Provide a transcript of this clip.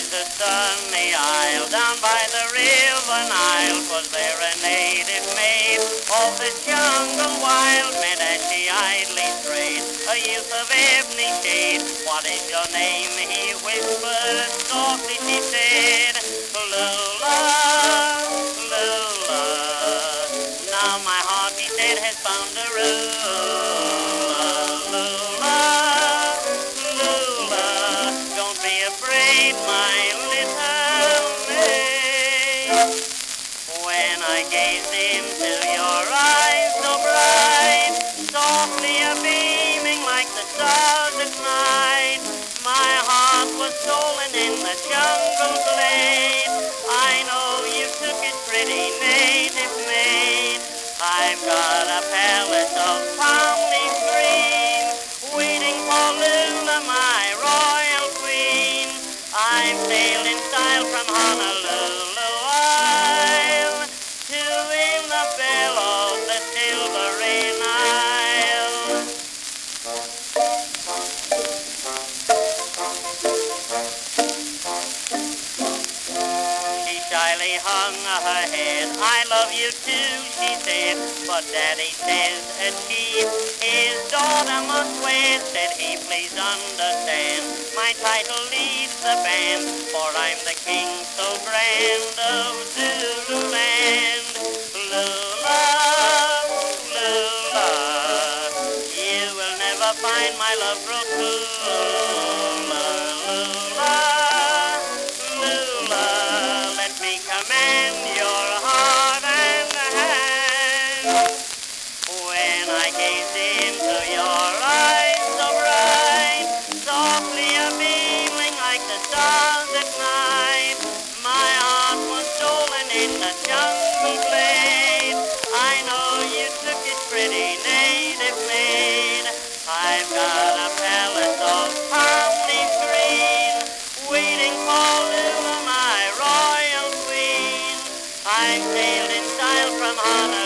to sunny Isle, down by the river Nile. 'Twas there a native maid of the jungle wild met as she idly strayed, a youth of ebony shade. What is your name? He whispered. Softly she said, Lula, Lula. Now my heart, he said, has found a Lula, Lula, Lula. Don't be afraid, my little maid. When I gazed into your eyes so bright, softly a-beaming like the stars at night, my heart was stolen in the jungle glade. I know you took it, pretty native maid. I've got a palace of palm leaf green, waiting for Lula, my royal queen. I've sailed in style from Honolulu Isle to ring the bell of the silvery Nile. She shyly hung her head. I love you too, she said, but Daddy says a chief his daughter must wed. Said he, please understand, my title leads the band, for I'm the king so grand of Zululand. Lula, Lula, you will never find my love grow cool. Lula, Lula, let me command your heart and hand. When I gazed into your eyes so bright, softly a-beaming like the stars at night, my heart was stolen in the jungle glade. I know you took it, pretty native maid. I've got a palace of palm leaf green, waiting for Lula, my royal queen. I've sailed in style from Honolulu